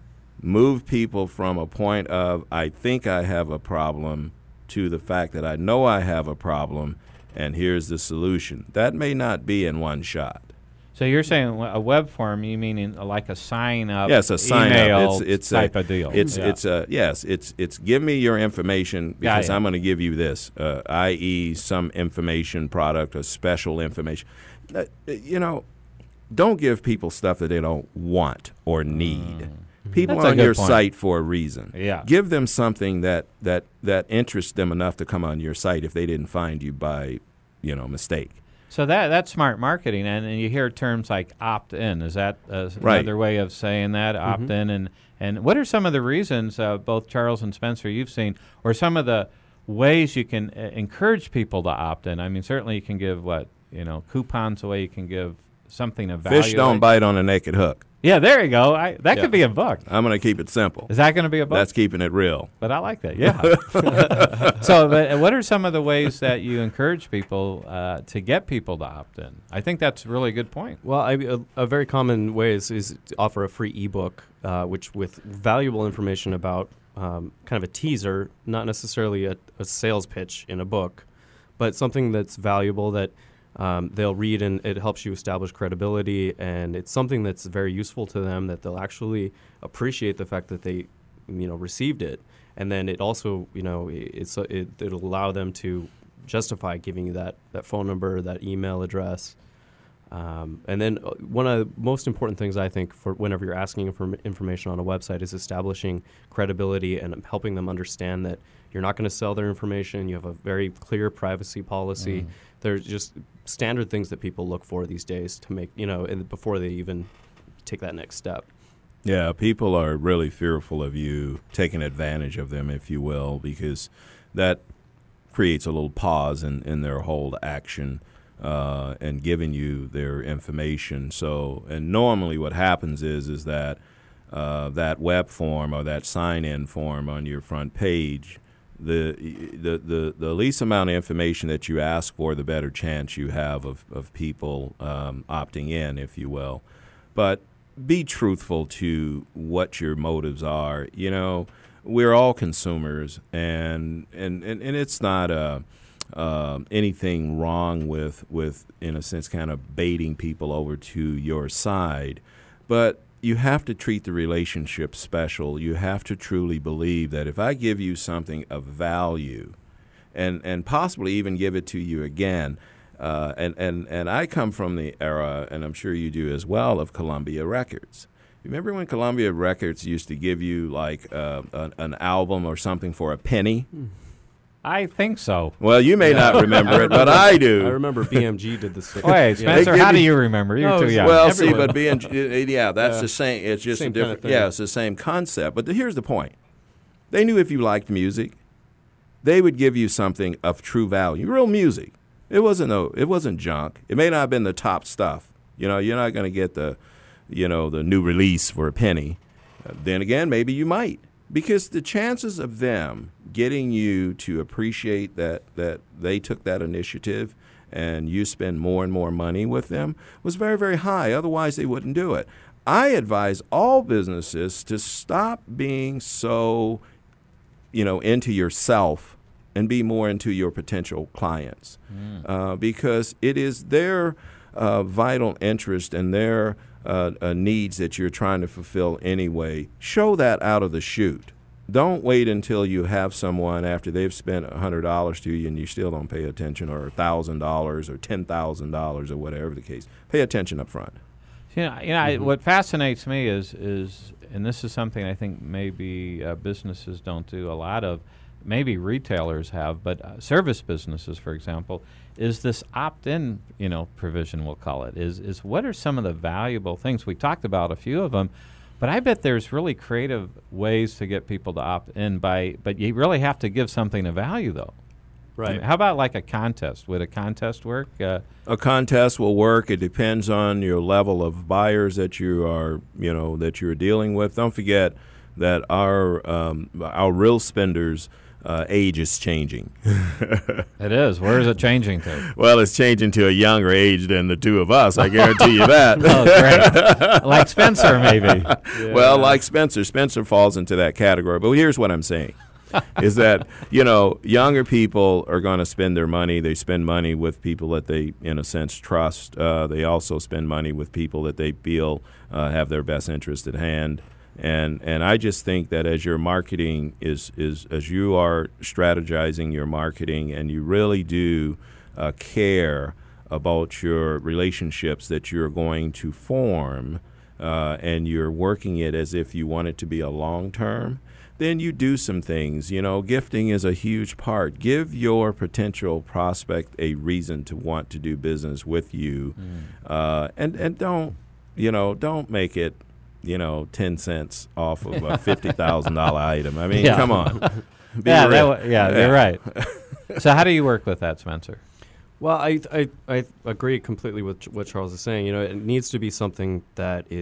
move people from a point of, I think I have a problem, to the fact that I know I have a problem, and here's the solution. That may not be in one shot. So you're saying a web form, you mean in, like a sign up, Yes, a sign email up. It's it's type a, of deal. It's Yeah. it's a yes. It's it's give me your information Yeah, because yeah. I'm going to give you this, uh, that is, some information product or special information. Uh, you know, don't give people stuff that they don't want or need. People That's a on good your point. site for a reason. Yeah. Give them something that that that interests them enough to come on your site if they didn't find you by, you know, mistake. So that that's smart marketing, and, and you hear terms like opt-in. Is that uh, Right. another way of saying that, opt-in? And, and what are some of the reasons, uh, both Charles and Spencer, you've seen, or some of the ways you can uh, encourage people to opt-in? I mean, certainly you can give, what, you know, coupons away. You can give something of value. Fish don't away. bite on a naked hook. Yeah, there you go. I, that Yeah. could be a book. I'm going to keep it simple. Is that going to be a book? That's keeping it real. But I like that. Yeah. So, but what are some of the ways that you encourage people uh, to get people to opt in? I think that's a really good point. Well, I, a, a very common way is, is to offer a free ebook, uh, which with valuable information about um, kind of a teaser, not necessarily a, a sales pitch in a book, but something that's valuable that um, they'll read, and it helps you establish credibility, and it's something that's very useful to them that they'll actually appreciate the fact that they, you know, received it, and then it also, you know, it's it, it'll allow them to justify giving you that that phone number, that email address. Um, and then uh, one of the most important things, I think, for whenever you're asking inform- information on a website is establishing credibility and helping them understand that you're not going to sell their information. You have a very clear privacy policy. Mm. There's just standard things that people look for these days to make, you know, and before they even take that next step. Yeah, people are really fearful of you taking advantage of them, if you will, because that creates a little pause in, in their whole action. Uh, and giving you their information. So, and normally what happens is is that uh, that web form or that sign-in form on your front page, the, the the the least amount of information that you ask for, the better chance you have of of people um, opting in, if you will. But be truthful to what your motives are. You know, we're all consumers, and and and, and it's not a Uh, anything wrong with, with, in a sense, kind of baiting people over to your side. But you have to treat the relationship special. You have to truly believe that if I give you something of value and, and possibly even give it to you again, uh, and, and, and I come from the era, and I'm sure you do as well, of Columbia Records. Remember when Columbia Records used to give you like uh, an, an album or something for a penny? Mm. I think so. Well, you may not remember it, but I do. I remember B M G did the same. Wait, Spencer, Yeah. how do you remember? You're No, too young. Well, Everyone. see, but B M G, yeah, that's Yeah. the same. It's just Same a kind of different. thing. Yeah, it's the same concept. But the, here's the point: they knew if you liked music, they would give you something of true value, real music. It wasn't no, it wasn't junk. It may not have been the top stuff. You know, you're not going to get the, you know, the new release for a penny. Uh, then again, maybe you might. Because the chances of them getting you to appreciate that, that they took that initiative and you spend more and more money with them was very, very high. Otherwise, they wouldn't do it. I advise all businesses to stop being so, you know, into yourself and be more into your potential clients. Mm. Uh, because it is their uh, vital interest and their Uh, uh, needs that you're trying to fulfill anyway. Show that out of the chute. Don't wait until you have someone after they've spent one hundred dollars to you and you still don't pay attention, or one thousand dollars or ten thousand dollars or whatever the case. Pay attention up front. You know, you know mm-hmm. I, what fascinates me is, is, and this is something I think maybe uh, businesses don't do a lot of, maybe retailers have, but uh, service businesses, for example, is this opt-in, you know, provision, we'll call it, is is what are some of the valuable things? We talked about a few of them, but I bet there's really creative ways to get people to opt in by, but you really have to give something of value, though. Right. I mean, how about like a contest? Would a contest work? Uh, a contest will work. It depends on your level of buyers that you are, you know, that you're dealing with. Don't forget that our um, our real spenders Uh, age is changing. It is. Where is it changing to? Well, it's changing to a younger age than the two of us. I guarantee you that. Oh, great. Like Spencer, maybe. Yeah. Well, like Spencer. Spencer falls into that category. But here's what I'm saying. Is that, you know, younger people are going to spend their money. They spend money with people that they, in a sense, trust. Uh, they also spend money with people that they feel uh, have their best interest at hand. And and I just think that as your marketing is, is as you are strategizing your marketing and you really do uh, care about your relationships that you're going to form uh, and you're working it as if you want it to be a long term, then you do some things. You know, gifting is a huge part. Give your potential prospect a reason to want to do business with you. Mm. Uh, and, and don't, you know, don't make it, you know, ten cents off of a fifty thousand dollars item. I mean, yeah. come on. Be yeah, that real. w- yeah, yeah, you're right. So how do you work with that, Spencer? Well, I, I I agree completely with what Charles is saying. You know, it needs to be something that is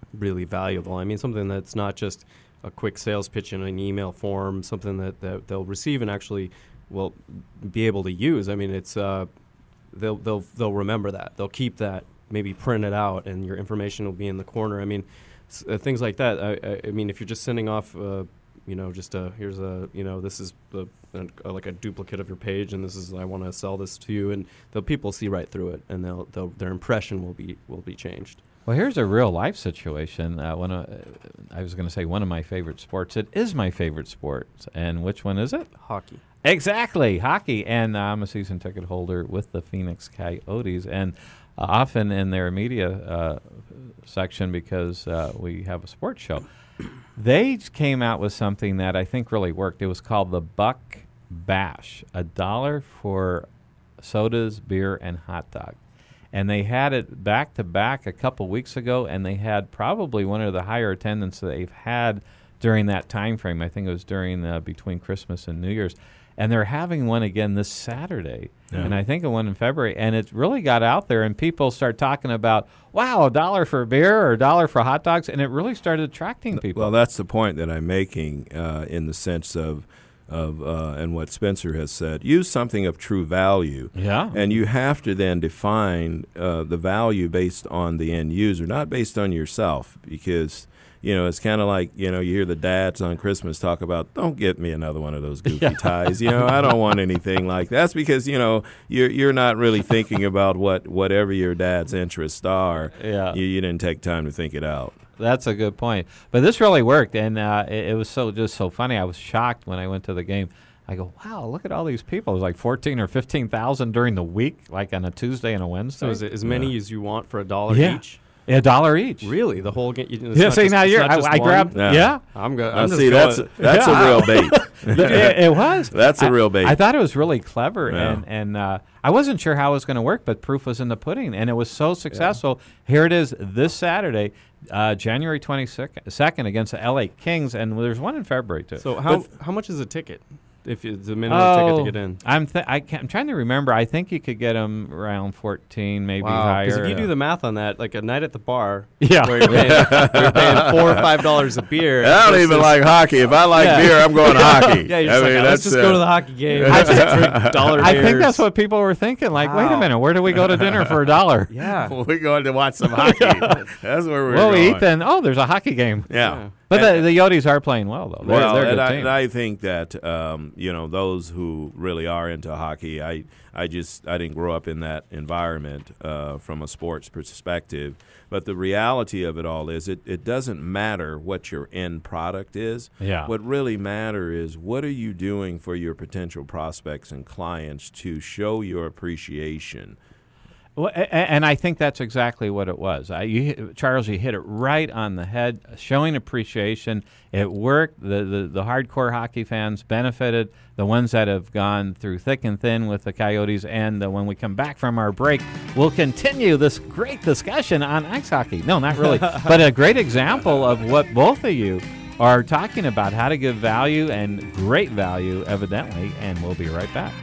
really valuable. I mean, something that's not just a quick sales pitch in an email form, something that, that they'll receive and actually will be able to use. I mean, it's uh, they'll they'll they'll remember that. They'll keep that, maybe print it out, and your information will be in the corner. I mean, s- uh, things like that. I, I, I mean, if you're just sending off, uh, you know, just a here's a you know this is the a, a, like a duplicate of your page, and this is I want to sell this to you, and the people see right through it, and they'll, they'll their impression will be will be changed. Well, here's a real life situation. Uh, one, uh, I was going to say one of my favorite sports. It is my favorite sport. And which one is it? Hockey. Exactly, hockey. And uh, I'm a season ticket holder with the Phoenix Coyotes. And uh, often in their media uh, section, because uh, we have a sports show, they came out with something that I think really worked. It was called the Buck Bash, a dollar for sodas, beer, and hot dog. And they had it back to back a couple weeks ago, and they had probably one of the higher attendance that they've had during that time frame. I think it was during uh, between Christmas and New Year's. And they're having one again this Saturday, yeah. and I think a one in February. And it really got out there, and people start talking about, wow, a dollar for beer or a dollar for hot dogs, and it really started attracting people. Well, that's the point that I'm making uh, in the sense of of uh, and what Spencer has said. Use something of true value. Yeah. And you have to then define uh, the value based on the end user, not based on yourself, because, you know, it's kind of like, you know, you hear the dads on Christmas talk about, don't get me another one of those goofy yeah. ties. You know, I don't want anything like that. That's because, you know, you're you're not really thinking about what whatever your dad's interests are. Yeah. You, you didn't take time to think it out. That's a good point. But this really worked, and uh, it, it was so just so funny. I was shocked when I went to the game. I go, wow, look at all these people. It was like fourteen or fifteen thousand during the week, like on a Tuesday and a Wednesday. So is it as many yeah. as you want for a dollar yeah. each? A dollar each. Really? The whole game? Yeah, see, now you're, I, I grabbed, yeah. yeah. I'm going to see, that's, a, that's yeah. a real bait. it, it was. That's a real bait. I, I thought it was really clever, yeah. and, and uh, I wasn't sure how it was going to work, but proof was in the pudding, and it was so successful. Yeah. Here it is this Saturday, uh, January twenty-second against the L A Kings, and there's one in February, too. So how but, how much is a ticket? If it's the minimum oh, ticket to get in, I'm th- I can't, I'm trying to remember. I think you could get them around fourteen, maybe wow. higher. Because if you do the math on that, like a night at the bar, yeah, where you're paying, where you're paying four or five dollars a beer. I don't even like hockey. If I like yeah. beer, I'm going to hocky. Yeah, you're I just mean, like, let's just uh, go to the hockey game. I drink dollar I beers. think that's what people were thinking. Like, wow. wait a minute, where do we go to dinner for a dollar? Yeah, we're going to watch some hockey. That's where we're well, going. we eat then. Oh, there's a hockey game. Yeah. yeah. But the, the Yotes are playing well, though. They're, well, they're a good and, I, team. and I think that um, you know, those who really are into hockey, I I just I didn't grow up in that environment uh, from a sports perspective. But the reality of it all is, it, it doesn't matter what your end product is. Yeah. What really matters is, what are you doing for your potential prospects and clients to show your appreciation. Well, and I think that's exactly what it was. I, you, Charles, you hit it right on the head, showing appreciation. It worked. The, the, the hardcore hockey fans benefited, the ones that have gone through thick and thin with the Coyotes. And uh, when we come back from our break, we'll continue this great discussion on ice hockey. No, not really, but a great example of what both of you are talking about, how to give value, and great value, evidently, and we'll be right back.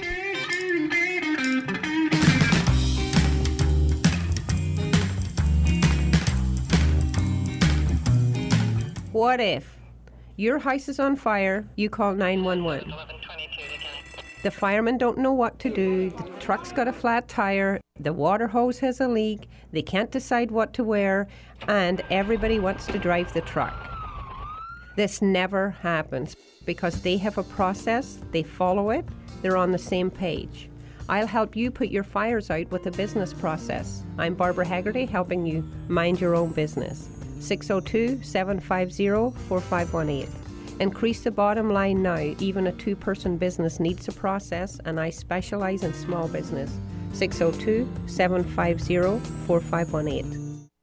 What if your house is on fire, you call nine one one. The firemen don't know what to do, the truck's got a flat tire, the water hose has a leak, they can't decide what to wear, and everybody wants to drive the truck. This never happens because they have a process, they follow it, they're on the same page. I'll help you put your fires out with a business process. I'm Barbara Haggerty, helping you mind your own business. six oh two, seven five zero, four five one eight. Increase the bottom line now. Even a two-person business needs a process, and I specialize in small business. six oh two, seven five zero, four five one eight.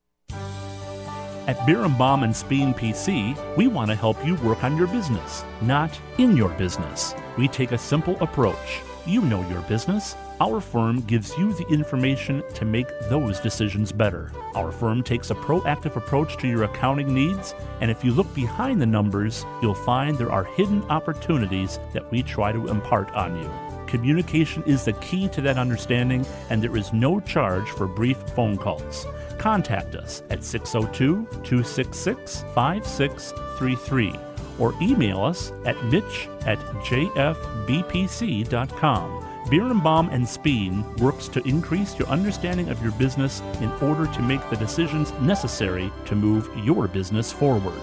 At Birnbaum and Speen P C, we want to help you work on your business, not in your business. We take a simple approach. You know your business. Our firm gives you the information to make those decisions better. Our firm takes a proactive approach to your accounting needs, and if you look behind the numbers, you'll find there are hidden opportunities that we try to impart on you. Communication is the key to that understanding, and there is no charge for brief phone calls. Contact us at six oh two, two six six, five six three three or email us at mitch at j f b p c dot com. Birnbaum and Speen works to increase your understanding of your business in order to make the decisions necessary to move your business forward.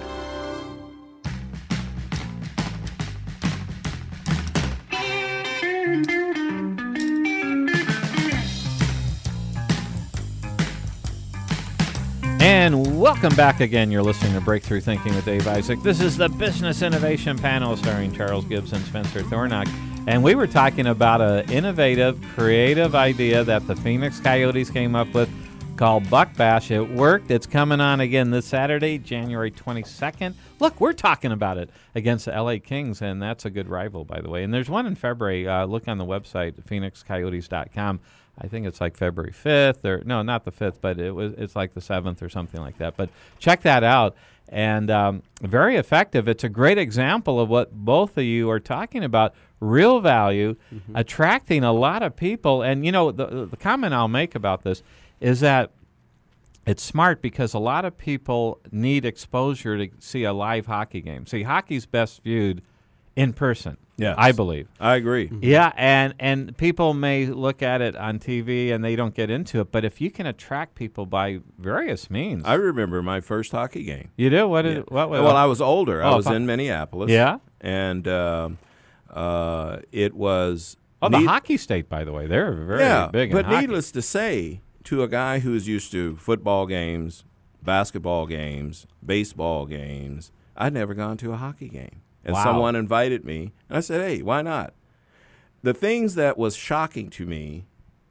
And welcome back again. You're listening to Breakthrough Thinking with Dave Isaac. This is the Business Innovation Panel starring Charles Gibbs and Spencer Thornock. And we were talking about an innovative, creative idea that the Phoenix Coyotes came up with called Buck Bash. It worked. It's coming on again this Saturday, January twenty-second. Look, we're talking about it against the L A Kings, and that's a good rival, by the way. And there's one in February. Uh, look on the website, phoenix coyotes dot com. I think it's like February fifth, or no, not the fifth, but it was it's like the seventh or something like that. But check that out. And um, very effective. It's a great example of what both of you are talking about, real value, mm-hmm. attracting a lot of people. And, you know, the, the comment I'll make about this is that it's smart because a lot of people need exposure to see a live hockey game. See, hockey's best viewed in person. Yes. I believe. I agree. Mm-hmm. Yeah, and, and people may look at it on T V and they don't get into it, but if you can attract people by various means. I remember my first hockey game. You do? What did Yeah. what was Well, I was older. Oh, I was fine. in Minneapolis. Yeah? And um uh, it was... Oh, the neat- hockey state, by the way. They're very yeah, big in but hockey. needless to say, to a guy who's used to football games, basketball games, baseball games, I'd never gone to a hockey game. And Wow. someone invited me, and I said, hey, why not? The things that was shocking to me,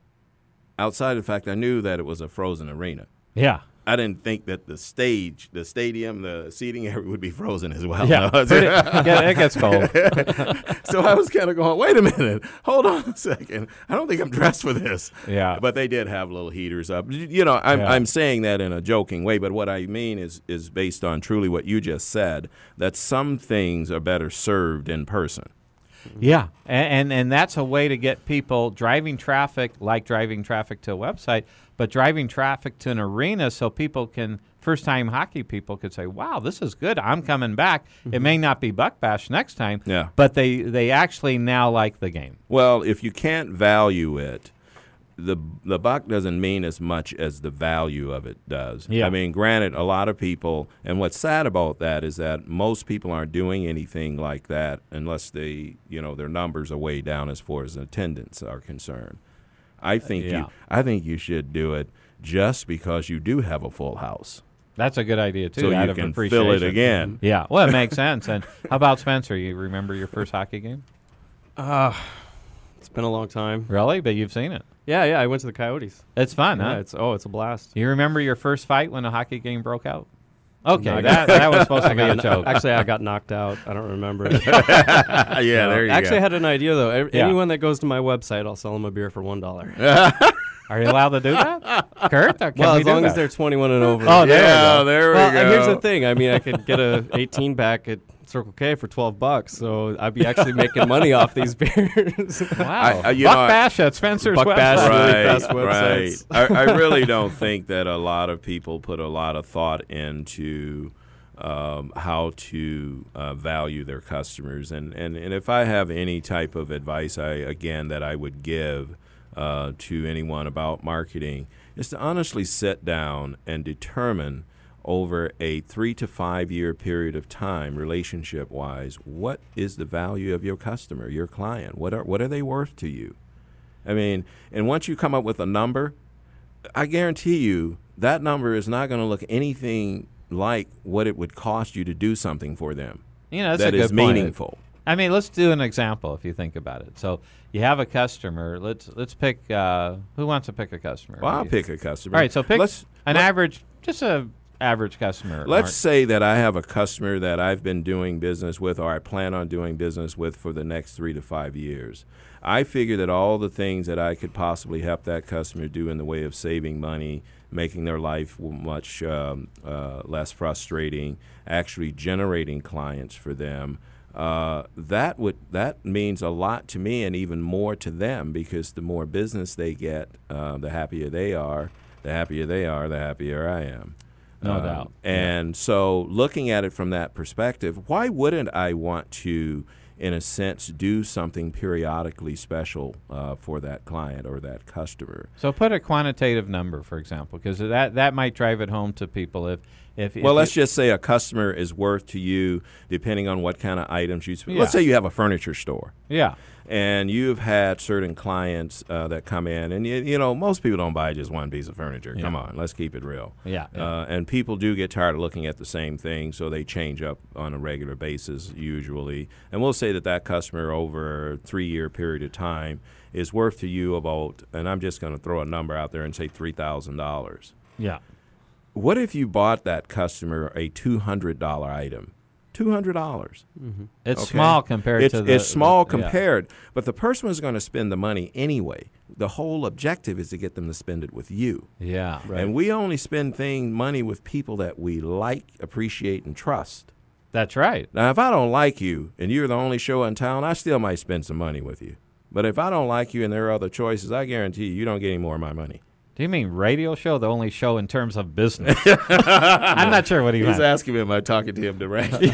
outside of the fact I knew that it was a frozen arena, Yeah. I didn't think that the stage, the stadium, the seating area would be frozen as well. Yeah, No, pretty- yeah, it gets cold. so I was kind of going, wait a minute, hold on a second. I don't think I'm dressed for this. Yeah. But they did have little heaters up. You know, I'm, Yeah. I'm saying that in a joking way, but what I mean is, is based on truly what you just said, that some things are better served in person. Yeah, and, and and that's a way to get people driving traffic, like driving traffic to a website, but driving traffic to an arena so people can, first-time hockey people could say, wow, this is good, I'm coming back. Mm-hmm. It may not be Buck Bash next time, Yeah. but they, they actually now like the game. Well, if you can't value it, the the buck doesn't mean as much as the value of it does. Yeah. I mean, granted, a lot of people, and what's sad about that is that most people aren't doing anything like that unless they, you know, their numbers are way down as far as attendance are concerned. I think Yeah. you, I think you should do it just because you do have a full house, That's a good idea, too, so out you of can appreciation. fill it again. Yeah, well, it makes sense. And how about Spencer? You remember your first hockey game? Uh, it's been a long time. Really? But you've seen it. Yeah, yeah. I went to the Coyotes. It's fun, Yeah, huh? it's oh, it's a blast. You remember your first fight when a hockey game broke out? Okay, No, I that, that was supposed to be a got- joke. Actually, I got knocked out. I don't remember. yeah, there you Actually, I go. had an idea though. Ev- Yeah. Anyone that goes to my website, I'll sell them a beer for one dollar. Are you allowed to do that, Kurt? Or can Well, we as do long that? as they're twenty-one and over. Oh, there yeah, we go. there we well, go. and here's the thing. I mean, I could get a eighteen pack at Circle K for twelve bucks, so I'd be actually making money off these beers. Wow. I- I- you Buck know, I- Bash at Spencer's Buck website. Bash, really right, fast right. websites. I, I really don't think that a lot of people put a lot of thought into um, how to uh, value their customers. And, and, and if I have any type of advice, I again, that I would give uh, to anyone about marketing is to honestly sit down and determine over a three to five year period of time, relationship-wise, what is the value of your customer, your client? What are, what are they worth to you? I mean, and once you come up with a number, I guarantee you that number is not going to look anything like what it would cost you to do something for them You know, that's that a good is point. meaningful. I mean, let's do an example if you think about it. So you have a customer. Let's let's pick. Uh, who wants to pick a customer? Well, I'll You- pick a customer. All right, so pick Let's, an let- average, just a average customer? Let's Mark? say that I have a customer that I've been doing business with, or I plan on doing business with for the next three to five years. I figure that all the things that I could possibly help that customer do in the way of saving money, making their life much um, uh, less frustrating, actually generating clients for them, uh, that would that means a lot to me and even more to them, because the more business they get, uh, the happier they are. The happier they are, the happier I am. No Um, doubt. And Yeah. so looking at it from that perspective, why wouldn't I want to, in a sense, do something periodically special uh, for that client or that customer? So put a quantitative number, for example, because that that might drive it home to people. If if, if Well, let's you, just say a customer is worth to you, depending on what kind of items you spend. Yeah. Let's say you have a furniture store. yeah. And you've had certain clients uh, that come in, and you, you know, most people don't buy just one piece of furniture. Yeah. Come on, let's keep it real. Yeah, yeah. Uh, and people do get tired of looking at the same thing, so they change up on a regular basis usually. And we'll say that that customer over a three-year period of time is worth to you about, and I'm just going to throw a number out there and say three thousand dollars. Yeah. What if you bought that customer a two hundred dollars item? two hundred dollars. It's Okay. small compared it's, to the. It's small the- yeah. compared, but the person was going to spend the money anyway. The whole objective is to get them to spend it with you. Yeah. And we only spend thing money with people that we like, appreciate, and trust. That's right. Now, if I don't like you and you're the only show in town, I still might spend some money with you. But if I don't like you and there are other choices, I guarantee you, you don't get any more of my money. Do you mean radio show? The only show in terms of business? I'm not sure what he He's meant. asking me, am I talking to him directly?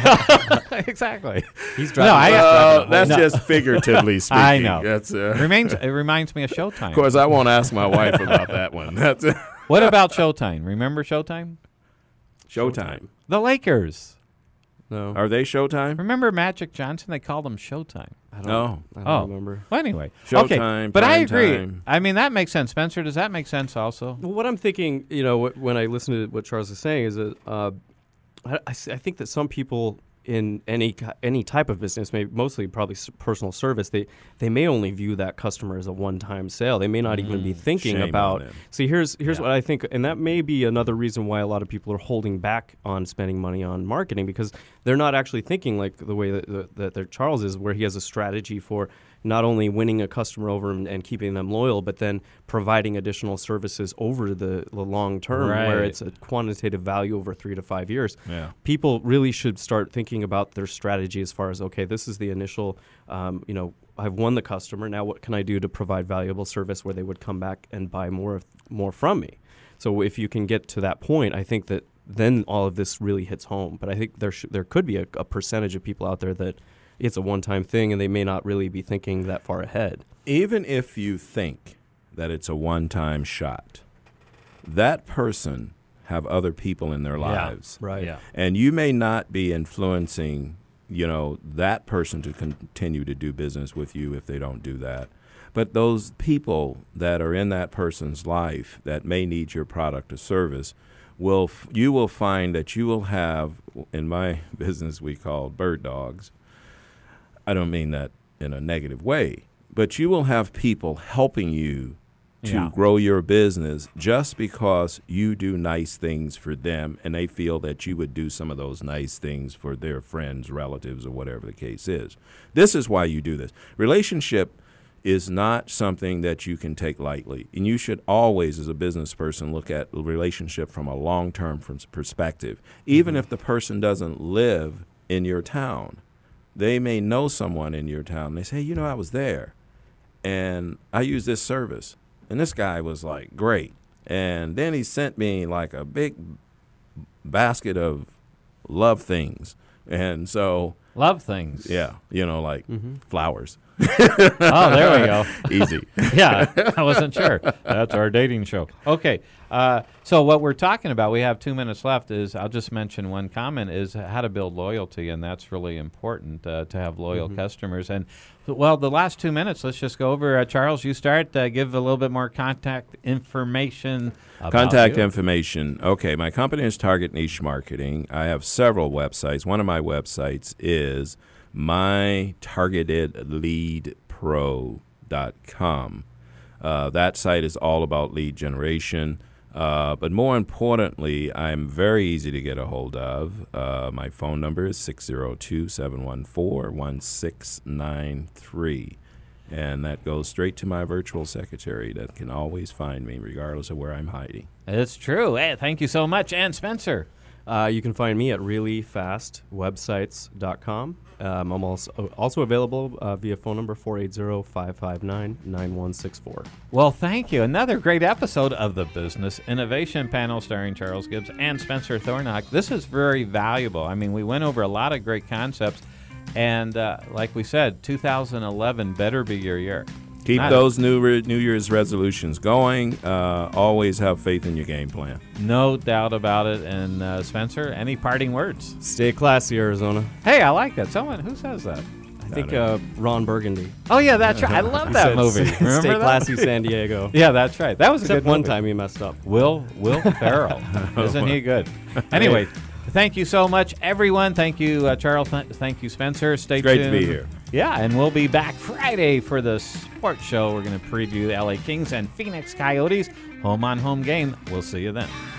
Exactly. He's No, driving. I- Uh, that's No. just figuratively speaking. I know. That's, uh, Remains, it reminds me of Showtime. of course, I won't ask my wife about that one. That's uh, What about Showtime? Remember Showtime? Showtime. The Lakers. No, Are they Showtime? Remember Magic Johnson? They called him Showtime. I don't, No. I don't Oh. remember. Well, anyway. Showtime, okay. But I prime agree. time. I mean, that makes sense. Spencer, does that make sense also? Well, what I'm thinking, you know, wh- when I listen to what Charles is saying, is that uh, I, I s- I think that some people in any ki- any type of business, maybe mostly probably s- personal service, they they may only view that customer as a one-time sale. They may not even be thinking Shame on about. them. See, here's here's Yeah. what I think, and that may be another reason why a lot of people are holding back on spending money on marketing, because they're not actually thinking like the way that that, that their Charles is, where he has a strategy for not only winning a customer over and, and keeping them loyal, but then providing additional services over the, the long term, where Right. it's a quantitative value over three to five years. Yeah. People really should start thinking about their strategy as far as, okay, this is the initial, um, you know, I've won the customer. Now what can I do to provide valuable service where they would come back and buy more of, more from me? So if you can get to that point, I think that then all of this really hits home. But I think there sh- there could be a, a percentage of people out there that it's a one-time thing and they may not really be thinking that far ahead. Even if you think that it's a one-time shot, that person have other people in their lives. Right. Yeah. And you may not be influencing, you know, that person to continue to do business with you if they don't do that. But those people that are in that person's life that may need your product or service, will f- you will find that you will have, in my business we call bird dogs. I don't mean that in a negative way, but you will have people helping you to Yeah. grow your business just because you do nice things for them and they feel that you would do some of those nice things for their friends, relatives, or whatever the case is. This is why you do this. Relationship is not something that you can take lightly. And you should always, as a business person, look at the relationship from a long-term perspective. Even if the person doesn't live in your town, they may know someone in your town. They say, you know, I was there, and I used this service, and this guy was, like, great. And then he sent me, like, a big basket of love things. And so, Love things. yeah, you know, like flowers. Oh, there we go. Easy. Yeah, I wasn't sure. That's our dating show. Okay, uh, so what we're talking about, we have two minutes left, is I'll just mention one comment, is how to build loyalty, and that's really important uh, to have loyal customers. And, well, the last two minutes, let's just go over. Uh, Charles, you start. Uh, give a little bit more contact information about Contact you. information. Okay, my company is Target Niche Marketing. I have several websites. One of my websites is my targeted lead pro dot com. Uh, that site is all about lead generation. Uh, but more importantly, I'm very easy to get a hold of. Uh, my phone number is six zero two, seven one four, one six nine three. And that goes straight to my virtual secretary that can always find me regardless of where I'm hiding. It's true. Hey, thank you so much. And Spencer. Uh, you can find me at really fast websites dot com. Um, I'm also, also available uh, via phone number four eight zero, five five nine, nine one six four. Well, thank you. Another great episode of the Business Innovation Panel starring Charles Gibbs and Spencer Thornock. This is very valuable. I mean, we went over a lot of great concepts. And uh, like we said, two thousand eleven better be your year. Keep Not those new re- New Year's resolutions going. Uh, always have faith in your game plan. No doubt about it. And uh, Spencer, any parting words? Stay classy, Arizona. Hey, I like that. Someone, who says that? I think uh, Ron Burgundy. Oh, yeah, that's right. I love He that said, movie. "Stay Remember that? classy, San Diego." Yeah, that's right. That was a Except good one movie. time he messed up. Will Will Ferrell. Isn't he good? Anyway, thank you so much, everyone. Thank you, uh, Charles. Th- thank you, Spencer. Stay Great tuned. to be here. Yeah, and we'll be back Friday for the sports show. We're going to preview the L A Kings and Phoenix Coyotes. Home on home game. We'll see you then.